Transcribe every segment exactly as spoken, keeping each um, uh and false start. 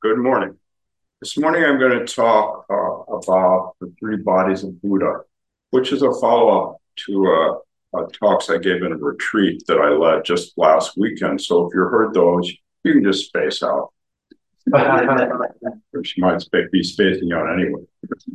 Good morning. This morning I'm going to talk uh, about the three bodies of Buddha, which is a follow-up to uh, uh, talks I gave in a retreat that I led just last weekend. So if you heard those, you can just space out. Which you might be spacing out anyway.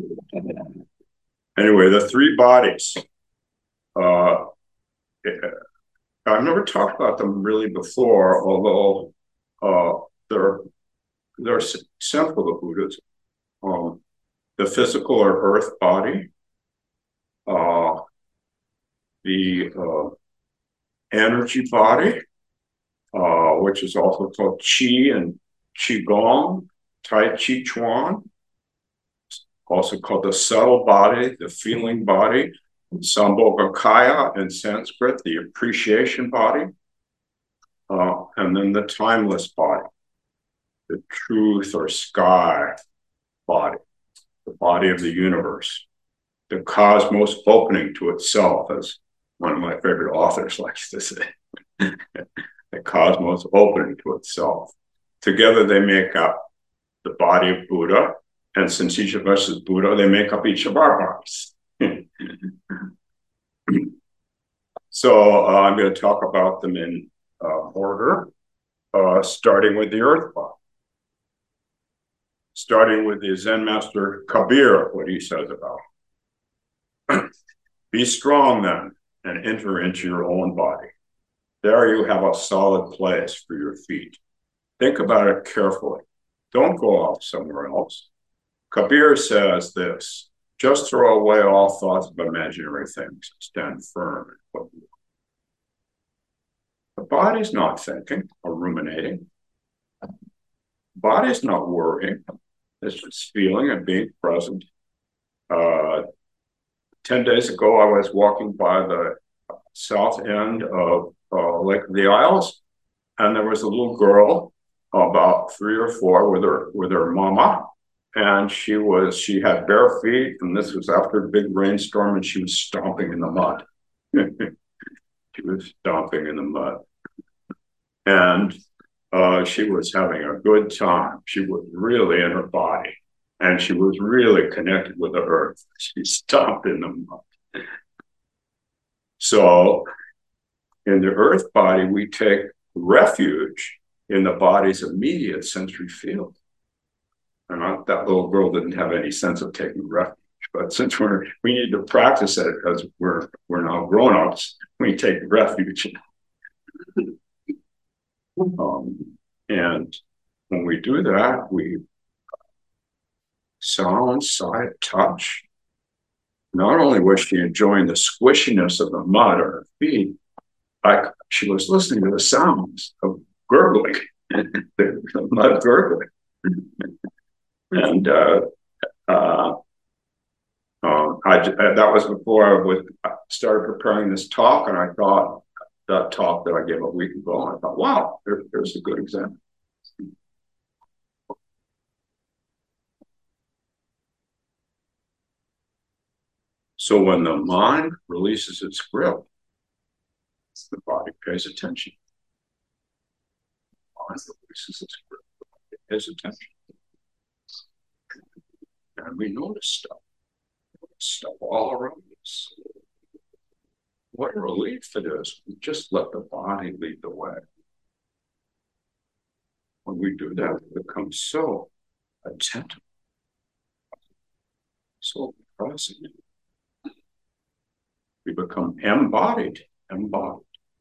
Anyway, the three bodies. Uh, I've never talked about them really before, although uh, they're they're central to Buddhism. Um, the physical or earth body, uh, the uh, energy body, uh, which is also called Qi and Qigong, Tai Chi Chuan, also called the subtle body, the feeling body, Sambhogakaya in Sanskrit, the appreciation body, uh, and then the timeless body, the truth or sky body, the body of the universe, the cosmos opening to itself, as one of my favorite authors likes to say. The cosmos opening to itself. Together they make up the body of Buddha, and since each of us is Buddha, they make up each of our bodies. So uh, I'm going to talk about them in uh, order, uh, starting with the earth body. Starting with the Zen master Kabir, what he says about. Be strong then, and enter into your own body. There you have a solid place for your feet. Think about it carefully. Don't go off somewhere else. Kabir says this: just throw away all thoughts of imaginary things. Stand firm. The body's not thinking or ruminating. The body's not worrying. It's just feeling and being present. Uh, ten days ago, I was walking by the south end of uh, Lake of the Isles, and there was a little girl about three or four with her with her mama, and she was she had bare feet, and this was after a big rainstorm, and she was stomping in the mud. She was stomping in the mud, and uh, she was having a good time. She was really in her body, and she was really connected with the earth. She stomped in the mud. So in the earth body, we take refuge in the body's immediate sensory field. And I, that little girl didn't have any sense of taking refuge. But since we're we need to practice it because we're we're now grown-ups, we take refuge. um, and when we do that, we sound, sight, touch. Not only was she enjoying the squishiness of the mud on her feet, like she was listening to the sounds of gurgling, the, the mud gurgling. And uh, uh, uh, I, that was before I was I started preparing this talk, and I thought that talk that I gave a week ago, I thought, wow, there, there's a good example. So when the mind releases its grip, the body pays attention. The mind releases its grip, the body pays attention. And we notice stuff, stuff all around us. What a relief it is. We just let the body lead the way. When we do that, we become so attentive, so present. We become embodied, embodied.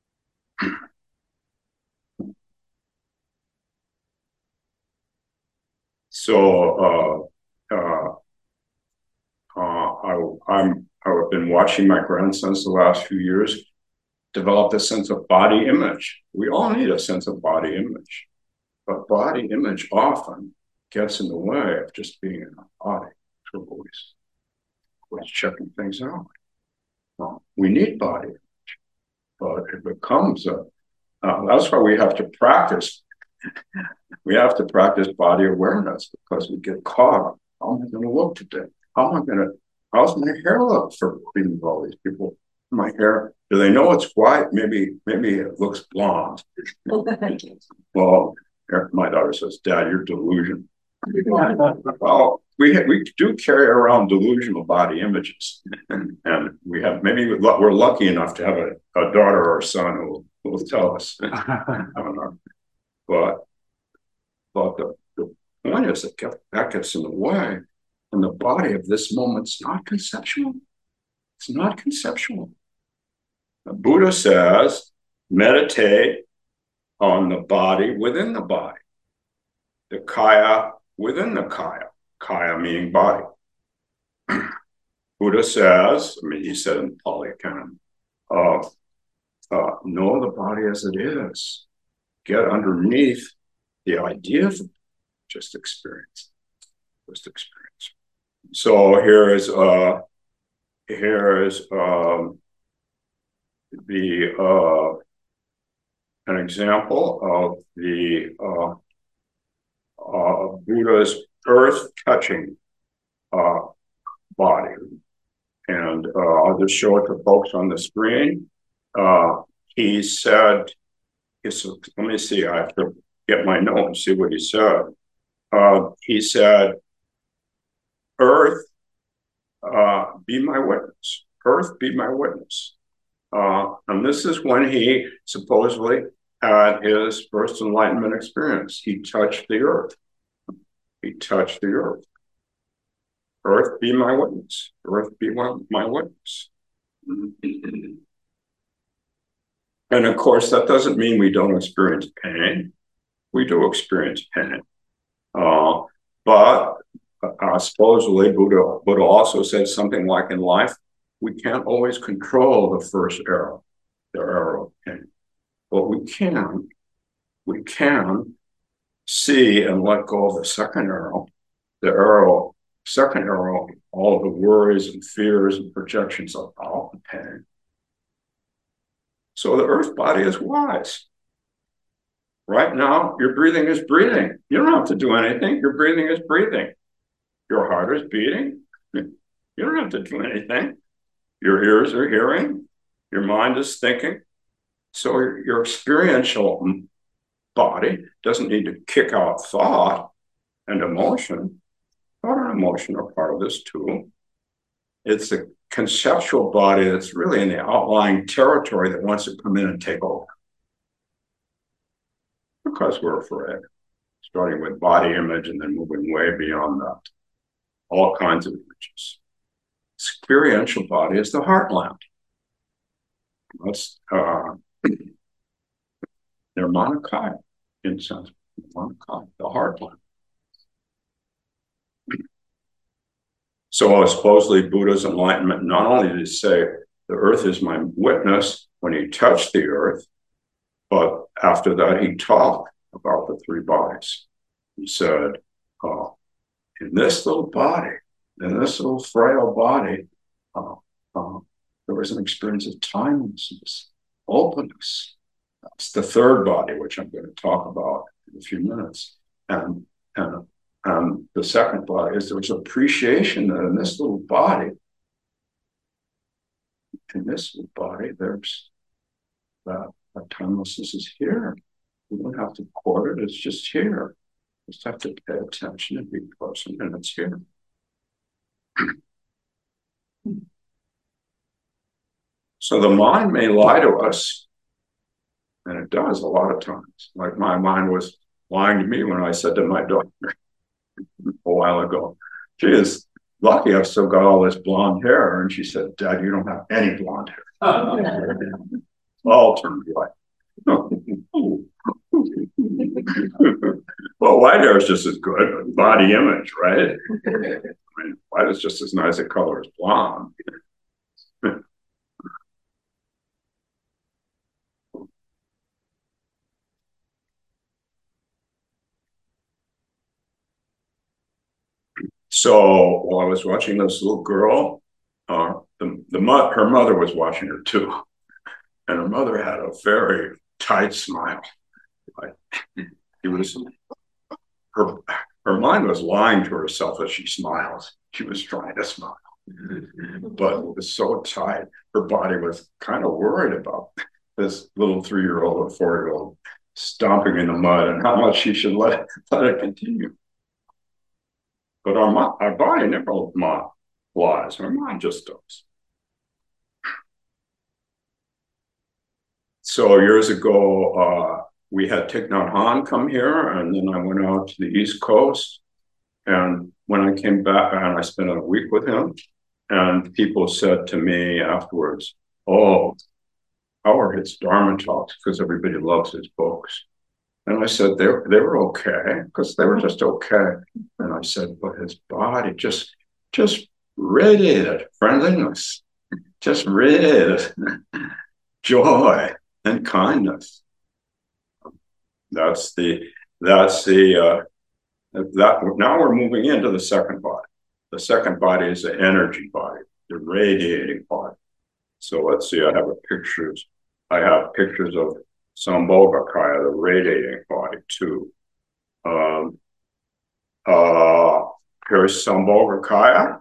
So uh, uh, uh, I, I'm, I've been watching my grandsons the last few years develop a sense of body image. We all need a sense of body image, but body image often gets in the way of just being in our body. So always, always checking things out. Well, we need body image, but it becomes a, uh, that's why we have to practice. We have to practice body awareness because we get caught. How am I going to look today? How am I going to, how's my hair look for being with all these people? My hair, do they know it's white? Maybe, maybe it looks blonde. Well, my daughter says, Dad, you're delusional. Well, we we do carry around delusional body images, and, and we have maybe we're lucky enough to have a, a daughter or a son who, who will tell us. I don't know, but but the, the point is that that gets in the way, and the body of this moment's not conceptual. It's not conceptual. The Buddha says, meditate on the body within the body, the kaya within the kaya, kaya meaning body. Buddha says, I mean, he said in Pali Canon, uh, uh, know the body as it is. Get underneath the idea of just experience, just experience. So here is uh, here is um, the uh, an example of the uh, uh, Buddha's earth touching uh, body. And uh, I'll just show it to folks on the screen. Uh, he said, let me see, I have to get my note and see what he said. Uh, he said, Earth, uh, be my witness. Earth, be my witness. Uh, and this is when he supposedly had his first enlightenment experience. He touched the earth. He touched the earth. Earth, be my witness. Earth, be my, my witness. And of course, that doesn't mean we don't experience pain. We do experience pain. Uh, but uh, supposedly, Buddha, Buddha also said something like in life, we can't always control the first arrow, the arrow of pain. But we can, we can see and let go of the second arrow, the arrow, second arrow, all the worries and fears and projections of all the pain. So the earth body is wise. Right now, your breathing is breathing. You don't have to do anything. Your breathing is breathing. Your heart is beating. You don't have to do anything. Your ears are hearing. Your mind is thinking. So your experiential body doesn't need to kick out thought and emotion. Thought and emotion are part of this too. It's the conceptual body that's really in the outlying territory that wants to come in and take over. Because we're afraid, starting with body image and then moving way beyond that. All kinds of images. Experiential body is the heartland. That's uh, Nirmanakaya, in sense, Nirmanakaya, the heartland. So supposedly Buddha's enlightenment, not only did he say, the earth is my witness when he touched the earth, but after that he talked about the three bodies. He said, uh, in this little body, in this little frail body, uh, uh, there was an experience of timelessness, openness. That's the third body, which I'm going to talk about in a few minutes. And, and And the second body is there was appreciation that in this little body, in this little body, there's that, that timelessness is here. We don't have to court it, it's just here. We just have to pay attention and be present, and it's here. So the mind may lie to us, and it does a lot of times. Like my mind was lying to me when I said to my daughter, a while ago, she is lucky I've still got all this blonde hair. And she said, Dad, you don't have any blonde hair. All turned white. Well, white hair is just as good, body image, right? I mean, white is just as nice a color as blonde. So while I was watching this little girl, uh, the, the mo- her mother was watching her too. And her mother had a very tight smile. Like, it was, her, her mind was lying to herself as she smiled. She was trying to smile, but it was so tight. Her body was kind of worried about this little three-year-old or four-year-old stomping in the mud and how much she should let it, let it continue. But our, our body never lies, our mind just does. So years ago, uh, we had Thich Nhat Hanh come here, and then I went out to the East Coast. And when I came back, and I spent a week with him, and people said to me afterwards, "Oh, how are his Dharma talks?" Because everybody loves his books. And I said, they, they were okay, because they were just okay. And I said, but his body just, just radiated friendliness, just radiated joy and kindness. That's the, that's the, uh, that, now we're moving into the second body. The second body is the energy body, the radiating body. So let's see, I have a pictures, I have pictures of Sambhogakaya, the radiating body, too. Um, uh, here's Sambhogakaya,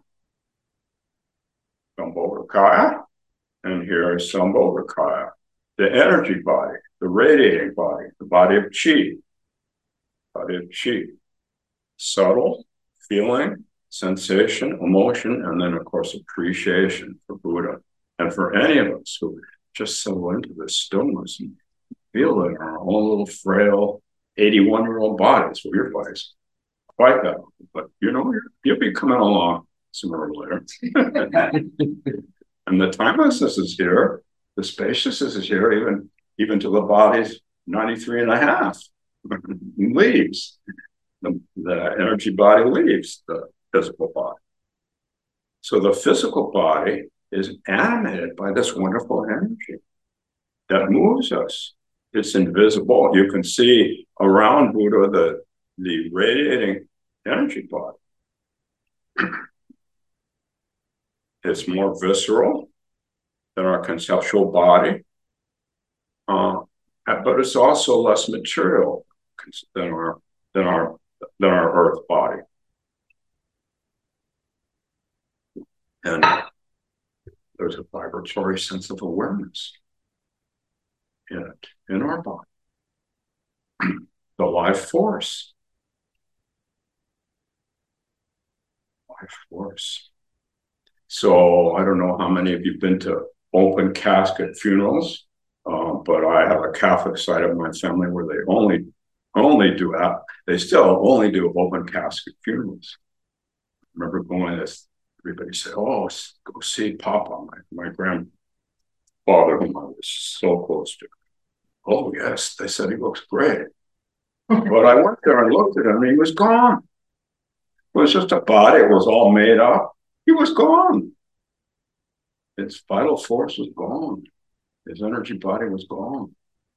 Sambhogakaya, and here's Sambhogakaya, the energy body, the radiating body, the body of chi, body of chi. Subtle, feeling, sensation, emotion, and then, of course, appreciation for Buddha. And for any of us who just so into this stillness and feel it in our own little frail eighty-one-year-old bodies. Well, your body's quite that, but you know, you'll be coming along sooner or later. And the timelessness is here, the spaciousness is here, even, even to the body's ninety-three and a half leaves. The, the energy body leaves the physical body. So the physical body is animated by this wonderful energy that moves us. It's invisible. You can see around Buddha the, the radiating energy body. It's more visceral than our conceptual body, uh, but it's also less material than our than our than our earth body. And there's a vibratory sense of awareness in it, in our body. The life force. Life force. So I don't know how many of you have been to open casket funerals, uh, but I have a Catholic side of my family where they only only do that. They still only do open casket funerals. I remember going to this, everybody said, "Oh, go see Papa," my, my grandfather, whom I was so close to. "Oh, yes," they said, "he looks great." But I went there and looked at him, and he was gone. It was just a body. It was all made up. He was gone. Its vital force was gone. His energy body was gone.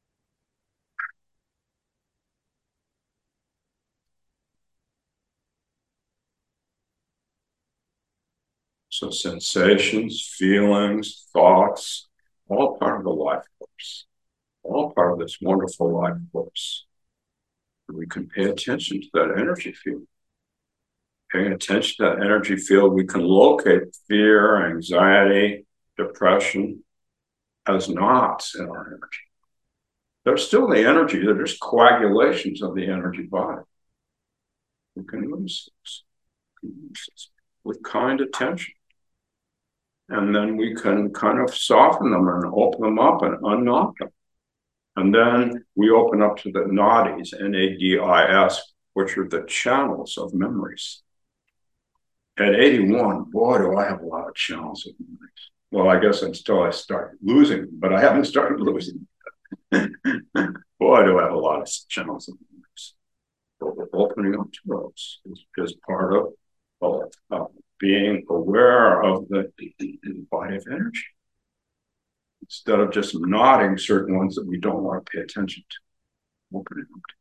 So sensations, feelings, thoughts, all part of the life force, all part of this wonderful life force. And we can pay attention to that energy field. Paying attention to that energy field, we can locate fear, anxiety, depression as knots in our energy. They're still the energy, they're just coagulations of the energy body. We can lose this, we can lose this with kind attention. And then we can kind of soften them and open them up and unknot them. And then we open up to the nadis, N A D I S, which are the channels of memories. At eighty-one, boy, do I have a lot of channels of memories. Well, I guess until I start losing them, but I haven't started losing them. Boy, do I have a lot of channels of memories. But we're opening up to those is, is part of, of uh, being aware of the, the body of energy. Instead of just nodding certain ones that we don't want to pay attention to. Opening up to.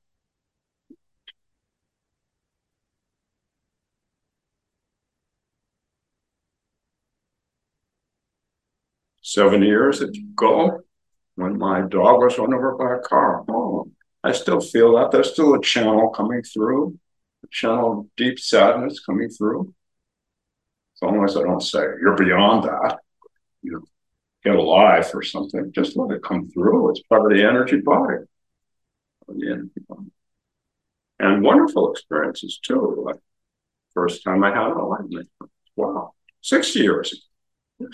Seven years ago, when my dog was run over by a car, oh, I still feel that. There's still a channel coming through, a channel of deep sadness coming through. As long as I don't say, "You're beyond that," you know, get a life or something, just let it come through. It's part of the energy body. The energy body. And wonderful experiences too. Like first time I had enlightenment. Wow, sixty years ago.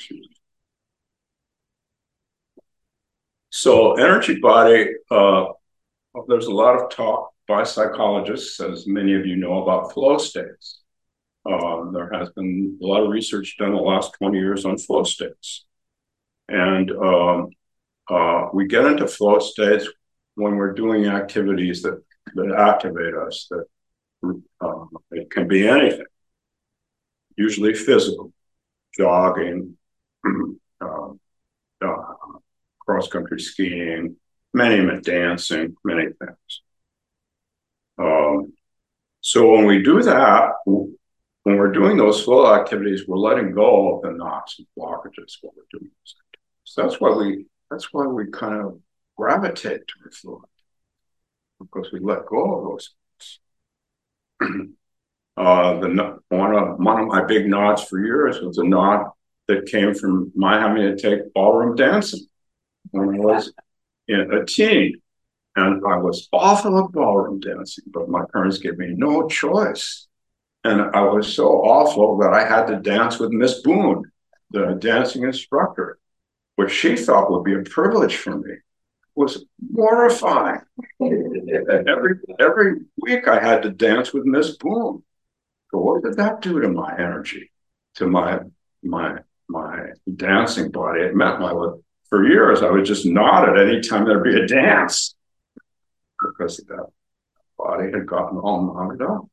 So energy body, uh, there's a lot of talk by psychologists, as many of you know, about flow states. Uh, there has been a lot of research done the last twenty years on flow states. And um, uh, we get into flow states when we're doing activities that, that activate us, that uh, it can be anything, usually physical, jogging, uh, uh, cross-country skiing, many, dancing, many things. Um, so when we do that, when we're doing those flow activities, we're letting go of the knots and blockages while we're doing this. So that's why we that's why we kind of gravitate to the flow, because we let go of those things. uh, the one of one of my big nods for years was a nod that came from my having to take ballroom dancing when I was in a teen. And I was awful at ballroom dancing, but my parents gave me no choice. And I was so awful that I had to dance with Miss Boone, the dancing instructor, which she thought would be a privilege for me. It was mortifying. every, every week I had to dance with Miss Boone. So what did that do to my energy, to my, my, my dancing body? It meant my, for years, I would just nod at any time there'd be a dance, because that body had gotten all knotted up.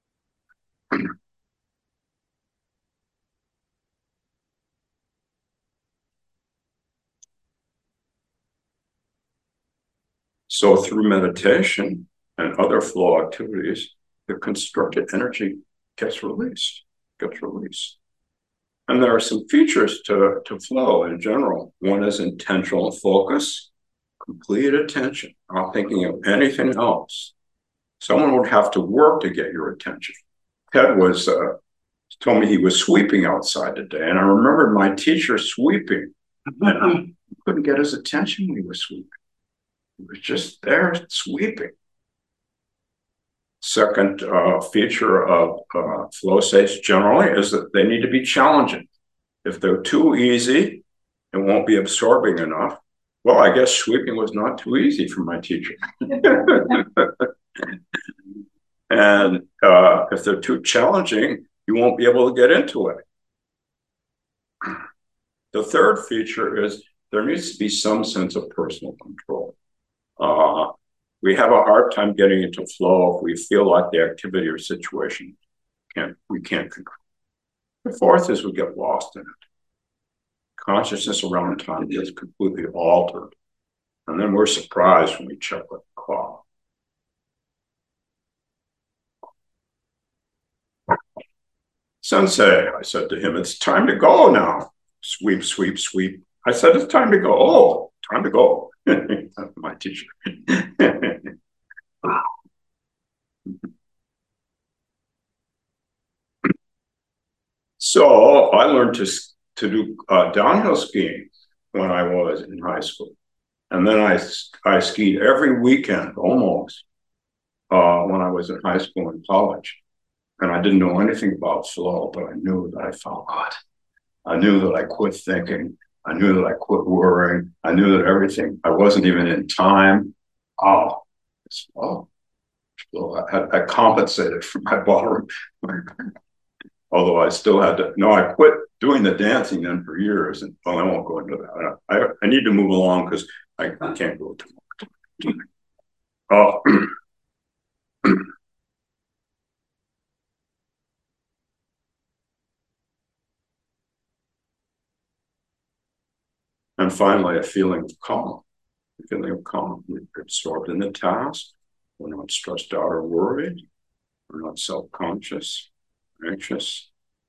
So through meditation and other flow activities, the constructed energy gets released, gets released. And there are some features to, to flow in general. One is intentional focus, complete attention, not thinking of anything else. Someone would have to work to get your attention. Ted was uh, told me he was sweeping outside today, and I remembered my teacher sweeping, and I couldn't get his attention when he was sweeping. He was just there sweeping. Second uh, feature of uh, flow states generally is that they need to be challenging. If they're too easy, it won't be absorbing enough. Well, I guess sweeping was not too easy for my teacher. And uh, if they're too challenging, you won't be able to get into it. The third feature is there needs to be some sense of personal control. Uh, we have a hard time getting into flow if we feel like the activity or situation can't, we can't control. The fourth is we get lost in it. Consciousness around time gets completely altered. And then we're surprised when we check with the clock. Sensei, I said to him, it's time to go now. Sweep, sweep, sweep. I said, it's time to go. Oh, time to go. My teacher. So I learned to, to do uh, downhill skiing when I was in high school. And then I, I skied every weekend almost uh, when I was in high school and college. And I didn't know anything about flow, but I knew that I felt good. I knew that I quit thinking. I knew that I quit worrying. I knew that everything, I wasn't even in time. Oh, it's flow. flow. I, I compensated for my ballroom. Although I still had to, no, I quit doing the dancing then for years. And well, I won't go into that. I, I need to move along because I, I can't go too much. Uh, And finally, a feeling of calm, a feeling of calm. We're absorbed in the task. We're not stressed out or worried. We're not self-conscious, anxious.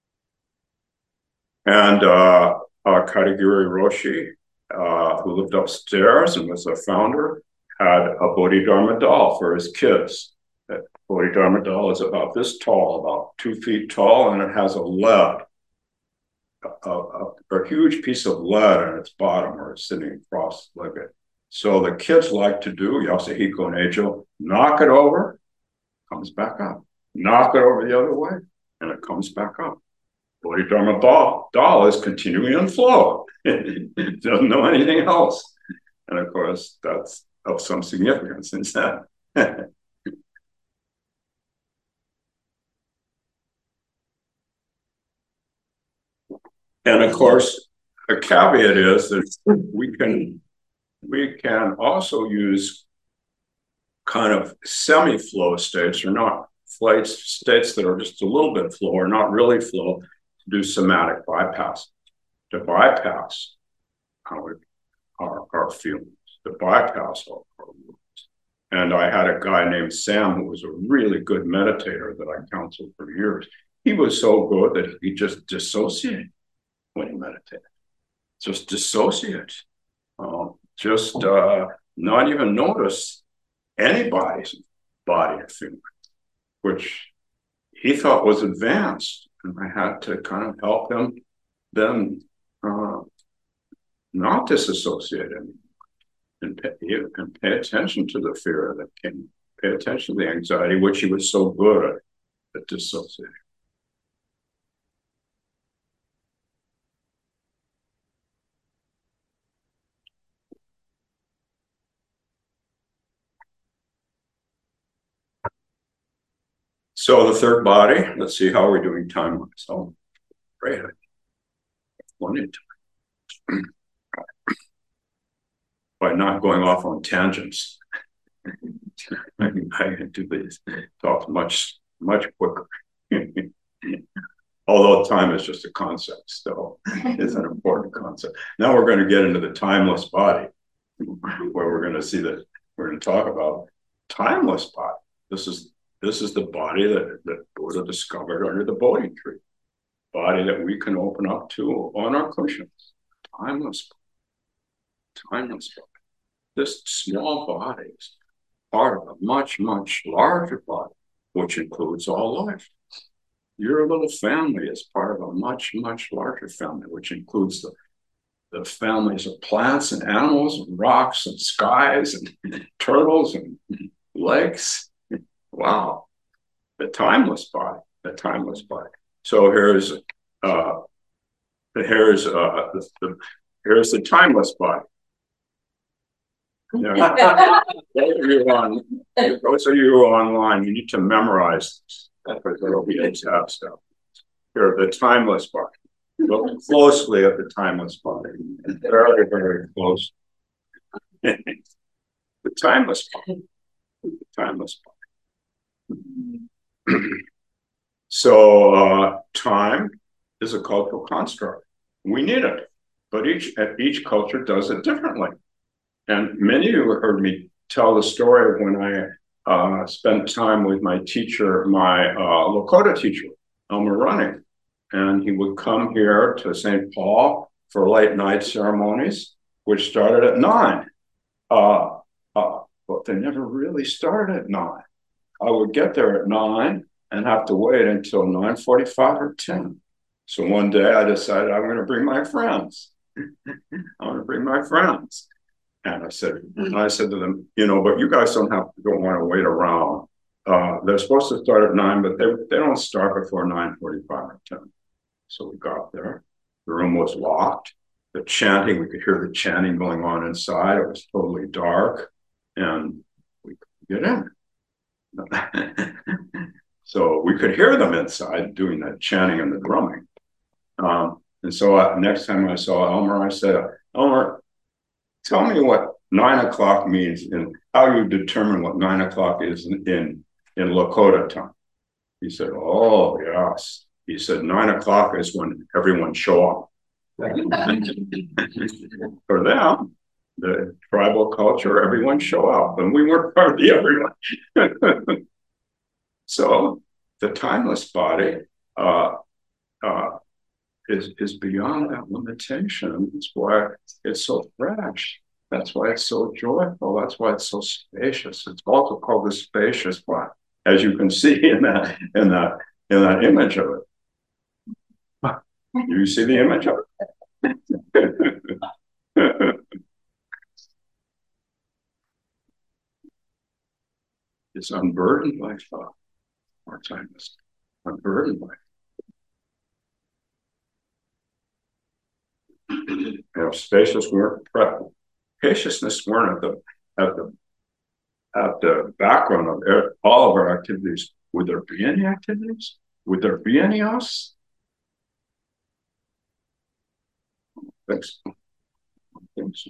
And uh, uh, Katagiri Roshi, uh, who lived upstairs and was a founder, had a Bodhidharma doll for his kids. That Bodhidharma doll is about this tall, about two feet tall, and it has a lead. A, a, a huge piece of lead on its bottom where it's sitting cross-legged. So the kids like to do, Yasuhiko Nejo, knock it over, comes back up. Knock it over the other way, and it it comes back up. Bodhidharma ball, doll is continuing in flow. It doesn't know anything else. And of course, that's of some significance in that. And of course, a caveat is that we can we can also use kind of semi-flow states, or not flights, states that are just a little bit flow or not really flow, to do somatic bypass, to bypass our, our, our feelings, to bypass our, our moods. And I had a guy named Sam who was a really good meditator that I counseled for years. He was so good that he just dissociated when he meditated. Just dissociate. Um, just uh, not even notice anybody's body or feeling, which he thought was advanced. And I had to kind of help him then uh, not disassociate anymore, and pay, and pay attention to the fear that came, pay attention to the anxiety, which he was so good at, at dissociating. So the third body, let's see how we're doing time-wise. Oh, great. Plenty of time. By not going off on tangents. I can, I can do this, talk much, much quicker. Although time is just a concept still. It's an important concept. Now we're going to get into the timeless body, where we're going to see that we're going to talk about timeless body. This is this is the body that, that Buddha discovered under the Bodhi tree. Body that we can open up to on our cushions. Timeless body. Timeless body. This small body is part of a much, much larger body, which includes all life. Your little family is part of a much, much larger family, which includes the, the families of plants and animals and rocks and skies and turtles and lakes. Wow. The timeless body, the timeless body. So here's uh, here's uh, the, the, here's the timeless body. You know, those of you on, those of you online, you need to memorize this. Because there will be a tab stuff. Here, the timeless body. Look closely at the timeless body. Very, very close. The timeless body. The timeless body. So uh, time is a cultural construct. We need it, but each each culture does it differently. And many of you have heard me tell the story of when I uh, spent time with my teacher, my uh, Lakota teacher, Elmer Running. And he would come here to Saint Paul for late night ceremonies, which started at nine. Uh, uh, but they never really started at nine. I would get there at nine and have to wait until nine forty-five or ten. So one day I decided I'm going to bring my friends. I'm going to bring my friends. And I said, and I said to them, you know, but you guys don't have don't want to wait around. Uh, they're supposed to start at nine, but they they don't start before nine forty-five or ten. So we got there. The room was locked. The chanting, we could hear the chanting going on inside. It was totally dark, and we couldn't get in. So we could hear them inside doing that chanting and the drumming. Um, and so I, next time I saw Elmer, I said, Elmer, tell me what nine o'clock means and how you determine what nine o'clock is in, in, in Lakota time. He said, oh, yes. He said, nine o'clock is when everyone show up. For them, the tribal culture, everyone show up, and we weren't part of the everyone. So the timeless body uh, uh, is, is beyond that limitation. That's why it's so fresh. That's why it's so joyful. That's why it's so spacious. It's also called the spacious body, as you can see in that in that in that image of it. Do you see the image of it? It's unburdened by thought. More timeless. Unburdened by You know, spacious weren't spaciousness weren't at the at the at the background of all of our activities. Would there be any activities? Would there be any us? Thanks. Thanks.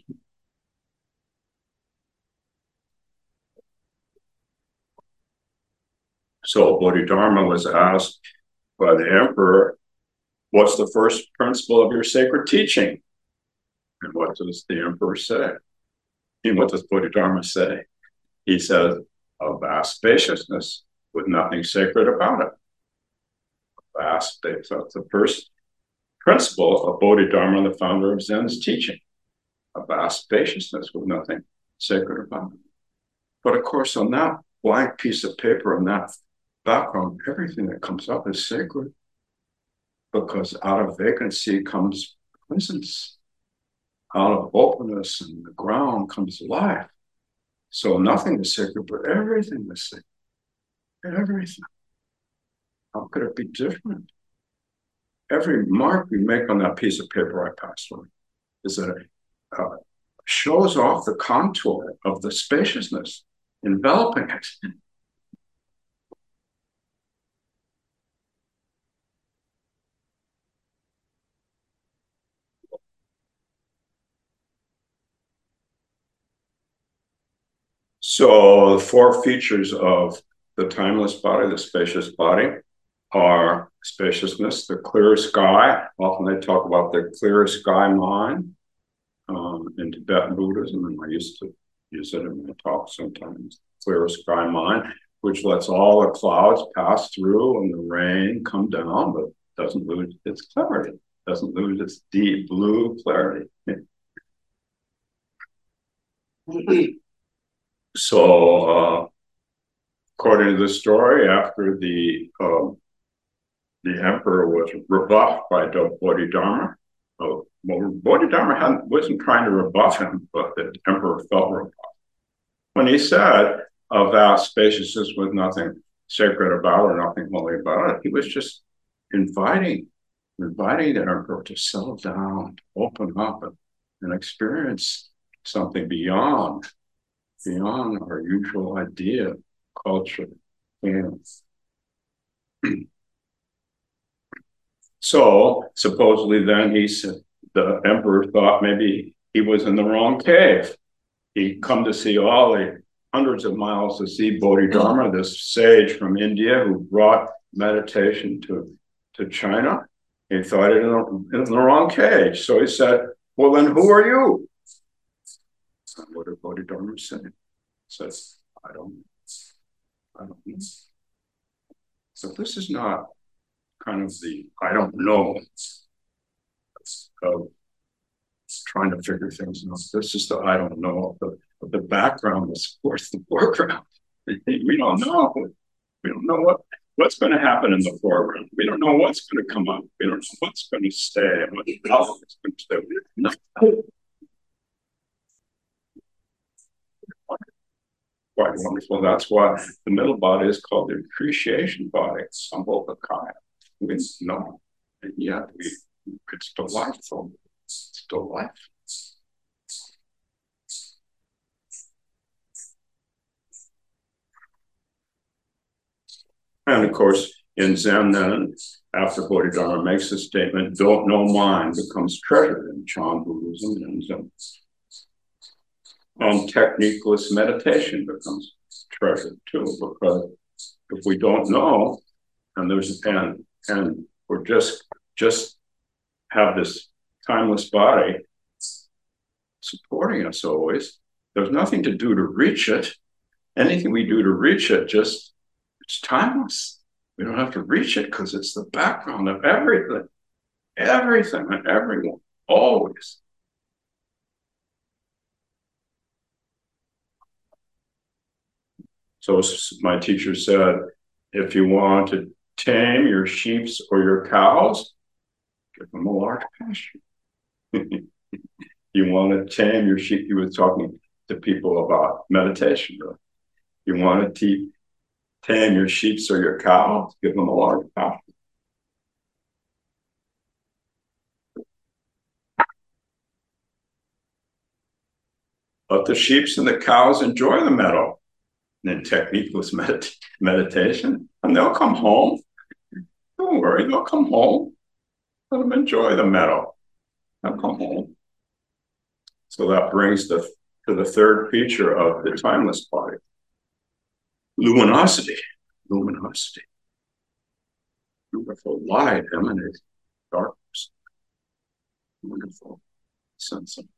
So Bodhidharma was asked by the emperor, what's the first principle of your sacred teaching? And what does the emperor say? And what does Bodhidharma say? He says, a vast spaciousness with nothing sacred about it. Vast, that's the first principle of Bodhidharma, the founder of Zen's teaching. A vast spaciousness with nothing sacred about it. But of course, on that blank piece of paper, on that background, everything that comes up is sacred. Because out of vacancy comes presence. Out of openness and the ground comes life. So nothing is sacred, but everything is sacred. Everything. How could it be different? Every mark we make on that piece of paper I passed on is that it uh, shows off the contour of the spaciousness enveloping it. So the four features of the timeless body, the spacious body, are spaciousness, the clear sky. Often they talk about the clear sky mind um, in Tibetan Buddhism, and I used to use it in my talk sometimes. Clear sky mind, which lets all the clouds pass through and the rain come down, but doesn't lose its clarity, doesn't lose its deep blue clarity. So, uh, according to the story, after the uh, the emperor was rebuffed by Bodhidharma, uh, well, Bodhidharma hadn't, wasn't trying to rebuff him, but the emperor felt rebuffed. When he said, a vast spaciousness with nothing sacred about it, nothing holy about it, he was just inviting, inviting the emperor to settle down, open up, and, and experience something beyond beyond our usual idea, culture, and so supposedly then he said, the emperor thought maybe he was in the wrong cave. He'd come to see all the hundreds of miles to see Bodhidharma, this sage from India who brought meditation to, to China. He thought it in the, in the wrong cage. So he said, well, then who are you? And what did Bodhidharma say? Says, I don't, I don't know. So this is not kind of the I don't know of trying to figure things out. This is the I don't know. The, the background that supports the foreground. We don't know. We don't know what, what's going to happen in the foreground. We don't know what's going to come up. We don't know what's going to stay and what else is going to stay. We don't know. Quite wonderful. That's why the middle body is called the appreciation body. It's Sambhogakaya. We know, and yet we, it's delightful. It's delightful. And of course, in Zen, then, after Bodhidharma makes the statement, don't know mind becomes treasured in Chan Buddhism and Zen. And techniqueless meditation becomes treasured too, because if we don't know, and there's and and we're just just have this timeless body supporting us always, there's nothing to do to reach it. Anything we do to reach it, just it's timeless. We don't have to reach it because it's the background of everything, everything and everyone, always. So my teacher said, if you want to tame your sheep or your cows, give them a large pasture. You want to tame your sheep. He was talking to people about meditation. Really. You want to tame your sheep or your cows, give them a large pasture. let the sheep and the cows enjoy the meadow. And then techniqueless medit meditation, and they'll come home. Don't worry, they'll come home. Let them enjoy the meadow. They'll come home. So that brings the to the third feature of the timeless body. Luminosity. Luminosity. Wonderful light emanating darkness. Wonderful sense of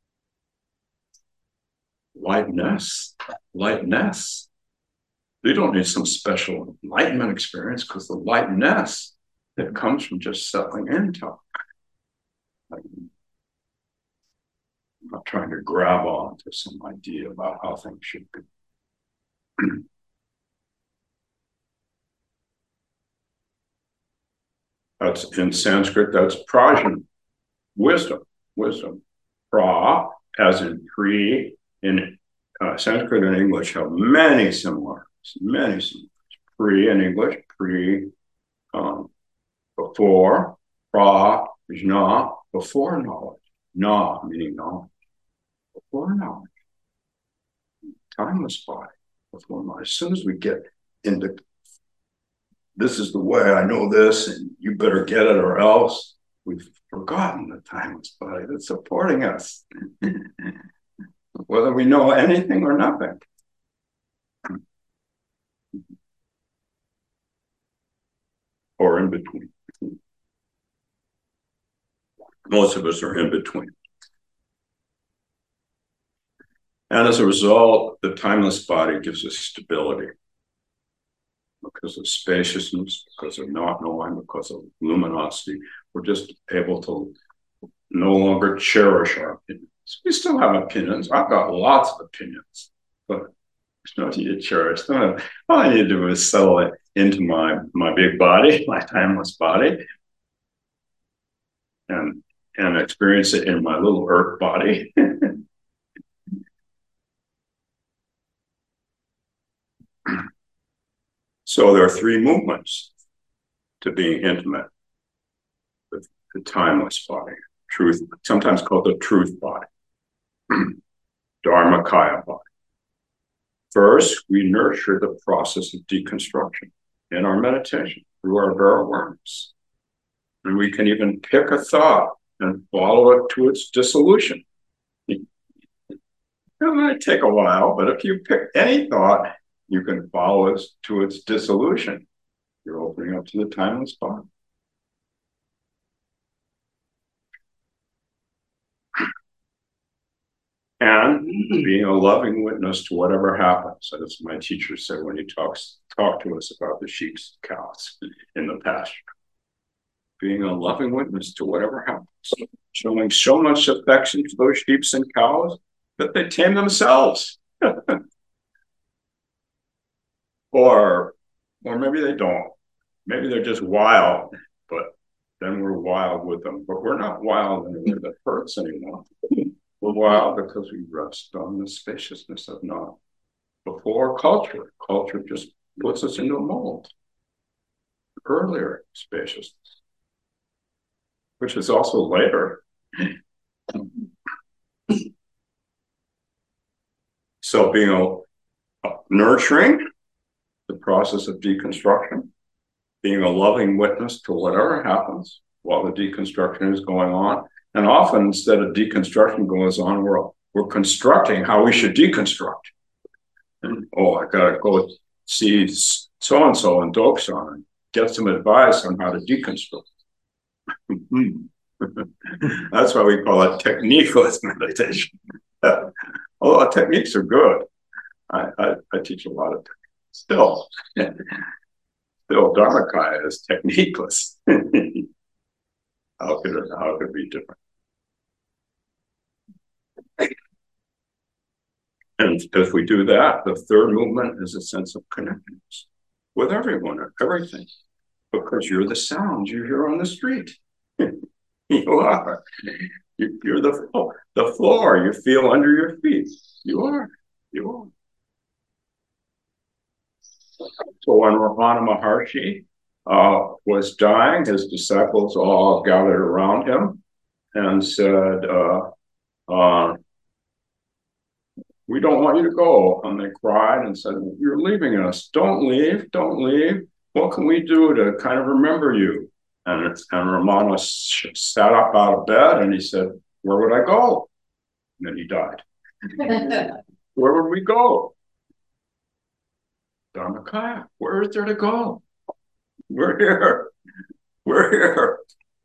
lightness. Lightness. You don't need some special enlightenment experience because the lightness that comes from just settling into. I'm not trying to grab on to some idea about how things should be. That's in Sanskrit, that's prajna, wisdom, wisdom. Pra, as in pre, in uh, Sanskrit and English have many similarities, many similarities. Pre in English, pre, um, before, pra, jna, before knowledge. Na, meaning knowledge. Before knowledge. Timeless body, before knowledge. As soon as we get into this is the way, I know this, and you better get it or else, we've forgotten the timeless body that's supporting us, whether we know anything or nothing. Or in between. Most of us are in between. And as a result, the timeless body gives us stability. Because of spaciousness, because of not knowing, because of luminosity, we're just able to no longer cherish our opinions. We still have opinions. I've got lots of opinions, but there's no need to cherish them. All I need to do is settle it into my, my big body, my timeless body, and, and experience it in my little earth body. So there are three movements to being intimate with the timeless body, truth, sometimes called the truth body, Dharmakaya body. First, we nurture the process of deconstruction in our meditation through our bare awareness. And we can even pick a thought and follow it to its dissolution. It might take a while, but if you pick any thought, you can follow it to its dissolution. You're opening up to the timeless body. And being a loving witness to whatever happens, as my teacher said when he talks talked to us about the sheep and cows in the pasture. Being a loving witness to whatever happens, showing so much affection to those sheep and cows that they tame themselves. Or, or maybe they don't. Maybe they're just wild, but then we're wild with them. But we're not wild in a way that hurts anyone. We're wild because we rest on the spaciousness of not. Before culture, culture just puts us into a mold. Earlier spaciousness, which is also later. So being a, a nurturing the process of deconstruction, being a loving witness to whatever happens while the deconstruction is going on. And often, instead of deconstruction goes on, we're, we're constructing how we should deconstruct. And, oh, I got to go see so-and-so in Doksan and get some advice on how to deconstruct. That's why we call it techniqueless meditation. Although techniques are good. I, I, I teach a lot of techniques. Still, still Dharmakaya is techniqueless. How could it, how could it be different? And if we do that, the third movement is a sense of connectedness with everyone and everything, because you're the sound you hear on the street. You are. You're the, the floor you feel under your feet. You are. You are. So when Ramana Maharshi uh, was dying, his disciples all gathered around him and said, uh, uh, we don't want you to go. And they cried and said, you're leaving us. Don't leave. Don't leave. What can we do to kind of remember you? And, and Romano sat up out of bed and he said, where would I go? And then he died. Where would we go? Dharmakaya. Where is there to go? We're here. We're here.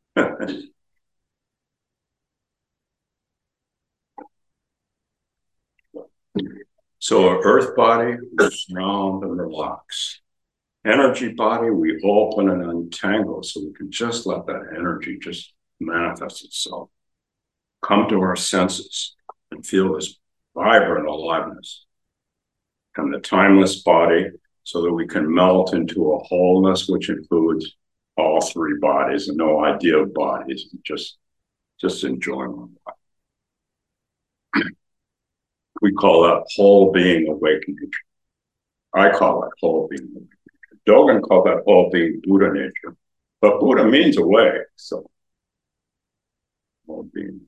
So an earth body, we surround and relax. Energy body, we open and untangle so we can just let that energy just manifest itself. Come to our senses and feel this vibrant aliveness. And the timeless body, so that we can melt into a wholeness which includes all three bodies and no idea of bodies, just, just enjoying one life. We call that whole being awakening. I call it whole being awakening. Dogen called that whole being Buddha nature. But Buddha means awake, so whole being.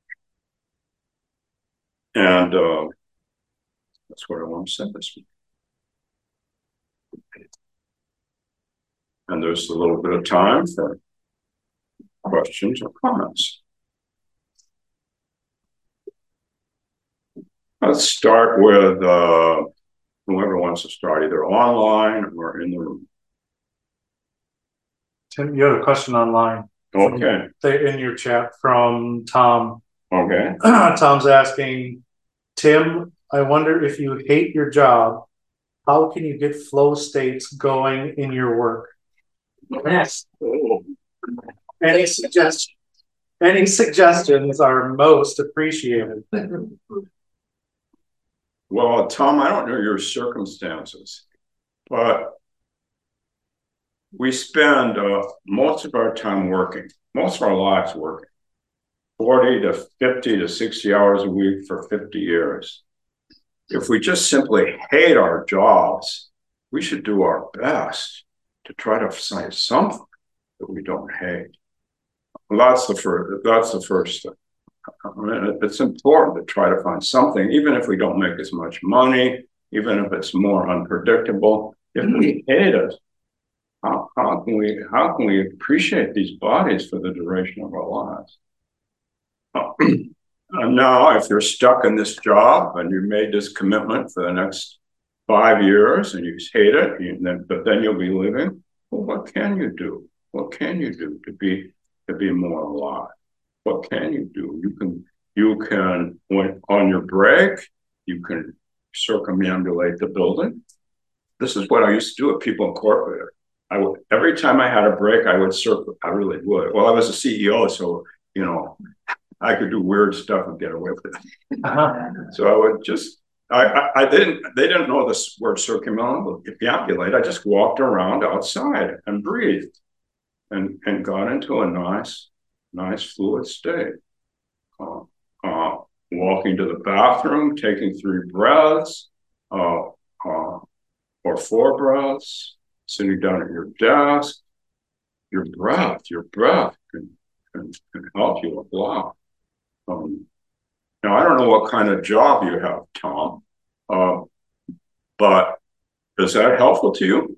And uh, that's what I want to say this week. And there's a little bit of time for questions or comments. Let's start with uh, whoever wants to start, either online or in the room. Tim, you have a question online. Okay. In your chat from Tom. Okay. Tom's asking, Tim, I wonder if you hate your job, how can you get flow states going in your work? Yes. Oh. Any suggestions? Any suggestions are most appreciated. Well, Tom, I don't know your circumstances, but we spend uh, most of our time working, most of our lives working, forty to fifty to sixty hours a week for fifty years. If we just simply hate our jobs, we should do our best to try to find something that we don't hate. Well, that's the first, that's the first thing. I mean, it's important to try to find something, even if we don't make as much money, even if it's more unpredictable. If we hate it, how, how can we how can we appreciate these bodies for the duration of our lives? And now, if you're stuck in this job and you made this commitment for the next five years and you hate it, you, then, but then you'll be living, well, what can you do? What can you do to be to be more alive? What can you do? You can you can when on your break, you can circumambulate the building. This is what I used to do at People Incorporated. I would every time I had a break, I would circle. I really would. Well, I was a C E O, so you know, I could do weird stuff and get away with it. Uh-huh. So I would just, I, I, I didn't, they didn't know this word circumambulate. I just walked around outside and breathed and, and got into a nice, nice fluid state. Uh, uh, walking to the bathroom, taking three breaths, uh, uh, or four breaths, sitting down at your desk. Your breath, your breath can, can, can help you a lot. Um, now, I don't know what kind of job you have, Tom, uh, but is that helpful to you?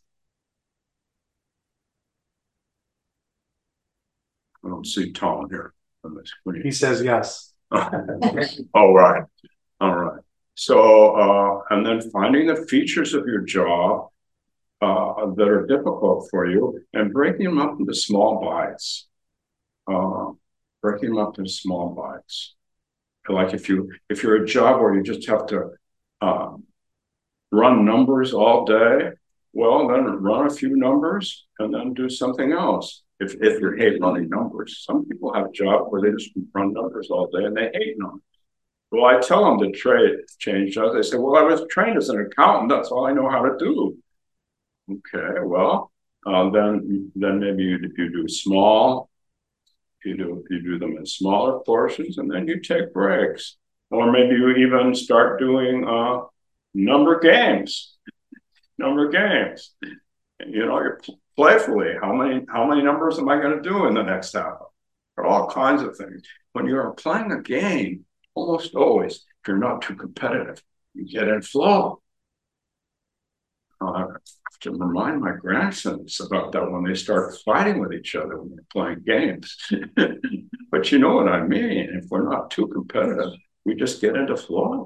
I don't see Tom here on the screen. He says yes. All right. All right. So, uh, and then finding the features of your job uh, that are difficult for you and breaking them up into small bites. Uh, breaking them up into small bites. Like if you if you're a job where you just have to um, run numbers all day, well, then run a few numbers and then do something else. If if you hate running numbers, some people have a job where they just run numbers all day and they hate numbers. Well, I tell them to trade change jobs. They say, "Well, I was trained as an accountant. That's all I know how to do." Okay, well, uh, then then maybe you you do small. You do you do them in smaller portions, and then you take breaks, or maybe you even start doing uh, number games. Number games. You know, you're playfully. How many how many numbers am I going to do in the next hour? Or all kinds of things. When you're playing a game, almost always if you're not too competitive, you get in flow. Uh, I have to remind my grandsons about that when they start fighting with each other when they're playing games. But you know what I mean? If we're not too competitive, we just get into flow.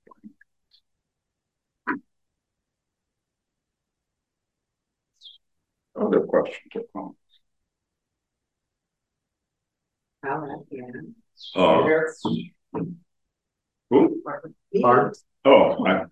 Other questions or comments? Uh, who? Mark? Oh, I,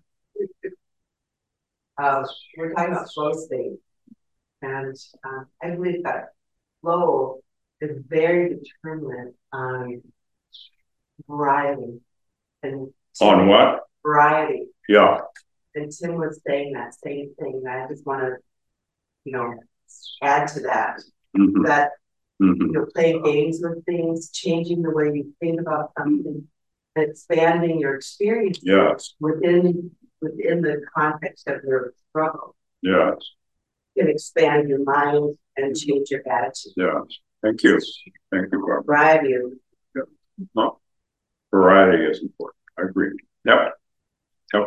Uh, we're talking about flow state, and uh, I believe that flow is very determinant on variety and on what? variety. Yeah. And Tim was saying that same thing. I just want to, you know, add to that. Mm-hmm. That mm-hmm. you know, playing games with things, changing the way you think about something, and expanding your experience. Yes. Within within the context of your struggle. Yes. You can expand your mind and change your attitude. Yes. Thank you. Thank you, Barbara. Variety. Yeah. No. Variety is important. I agree. Yep. Yep.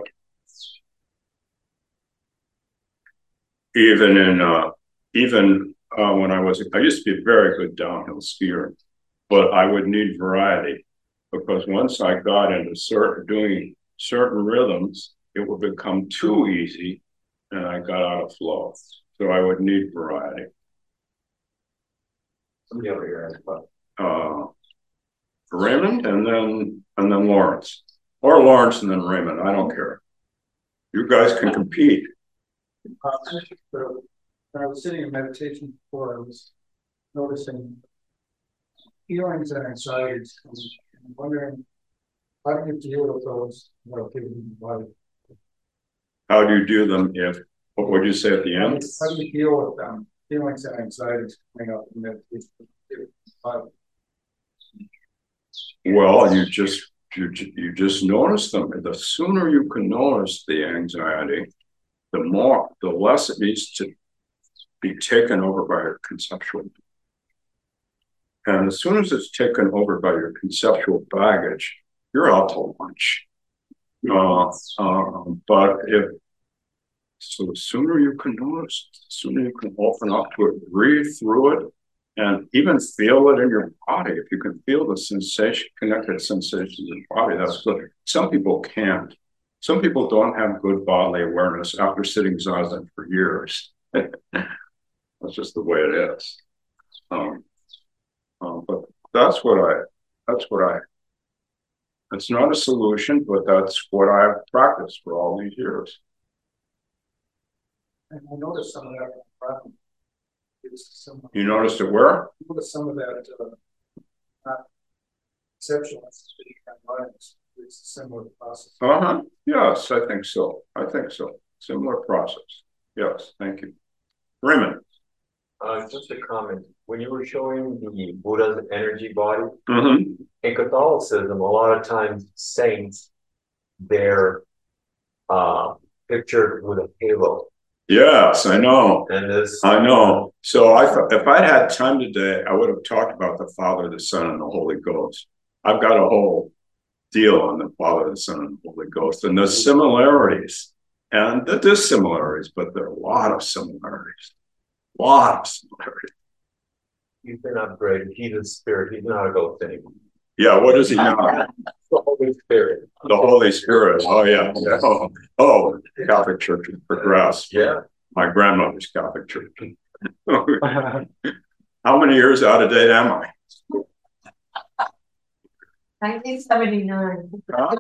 Even in uh even uh when I was I used to be a very good downhill skier, but I would need variety because once I got into certain doing certain rhythms, it would become too easy and I got out of flow. So I would need variety. Somebody over here as well. Uh, Raymond and then and then Lawrence. Or Lawrence and then Raymond. I don't care. You guys can compete. Uh, when I was sitting in meditation before, I was noticing feelings and anxieties. I'm wondering, how do you deal with those without giving the body? How do you do them if, what would you say at the end? How do you deal with them? Feelings and anxieties coming up in meditation. Well, you just, you, you just notice them. The sooner you can notice the anxiety, the more, the less it needs to be taken over by your conceptual. And as soon as it's taken over by your conceptual baggage, you're out to lunch. Uh, uh, but if, so the sooner you can notice, the sooner you can open up to it, breathe through it, and even feel it in your body. If you can feel the sensation, connected sensations in your body, that's good. Some people can't. Some people don't have good bodily awareness after sitting zazen for years. That's just the way it is. Um, um, but that's what I, that's what I, it's not a solution, but that's what I've practiced for all these years. And I noticed some of that problem. You noticed it where? I noticed some of that uh, conceptual violence. It's a similar process. Uh-huh. Yes, I think so. I think so. Similar process. Yes, thank you. Raymond. Uh, just a comment. When you were showing the Buddha's energy body, mm-hmm. in Catholicism, a lot of times saints, they're uh, pictured with a halo. Yes, I know. And this, I know. So I thought if I'd had time today, I would have talked about the Father, the Son, and the Holy Ghost. I've got a whole deal on the Father, the Son, and the Holy Ghost, and the similarities and the dissimilarities, but there are a lot of similarities. A lot of similarities. He's been upgraded. He's a spirit. He's not a ghost anymore. Yeah, what is he now? The Holy Spirit. The Holy Spirit. Oh, yeah. yeah. Oh, oh, Catholic Church has progressed. Yeah. My grandmother's Catholic Church. How many years out of date am I? nineteen seventy-nine. Huh?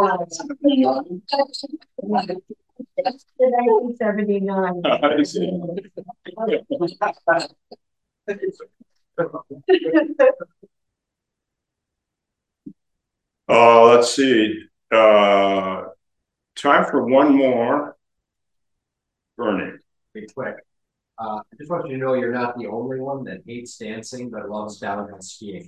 nineteen seventy-nine. I see. Uh, let's see. Uh, time for one more. Bernie. Be quick. Uh, I just want you to know you're not the only one that hates dancing but loves downhill skiing.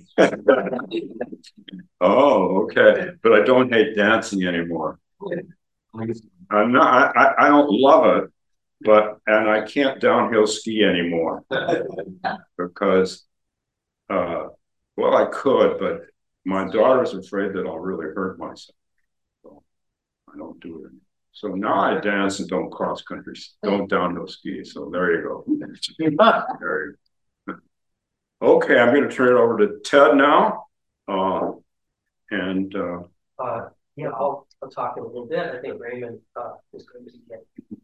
Oh, okay. But I don't hate dancing anymore. I'm not. I, I don't love it, but and I can't downhill ski anymore because, uh, well, I could, but my daughter's afraid that I'll really hurt myself. So now I dance and don't cross country, don't downhill ski. So there you go. Don't cross country, don't downhill ski. So there you go. There you go. Okay, I'm going to turn it over to Ted now. Uh, and uh, Uh, yeah, I'll, I'll talk in a little bit. I think Raymond, uh, is going to get